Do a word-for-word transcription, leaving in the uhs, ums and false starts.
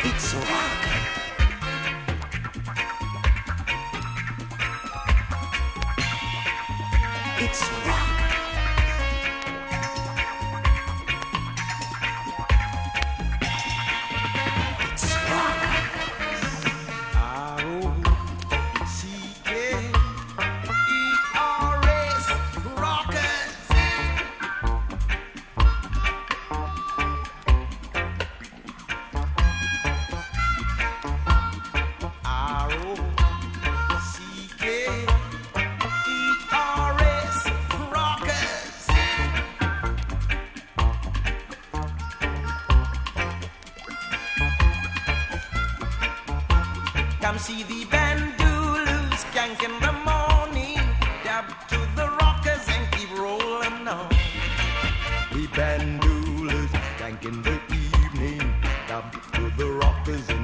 It's rock. It's rock. It's rock. R O C K E R S, rockers. R O C K E R S, rockers. Come see the bandolus skank in the morning. Dab to the rockers and keep rolling on. The bandolus skank in the evening. Dab to the rockers and